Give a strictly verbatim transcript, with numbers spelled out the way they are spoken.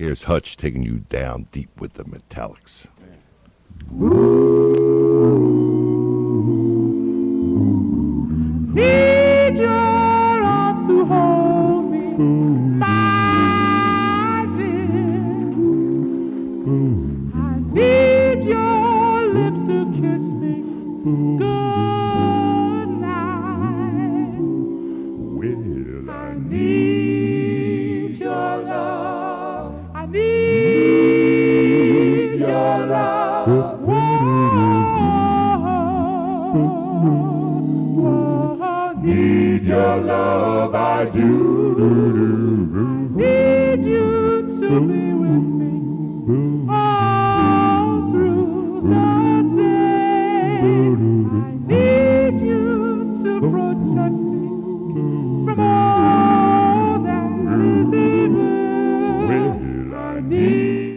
Here's Hutch taking you down deep with the Metallics. Need your arms to hold me, my dear. I need your lips to kiss me good night. Well, I need your love. I need your love. Whoa, whoa, need your love, I do. need you to be with me all through the day. I need you to protect me from all that is evil. Well, I need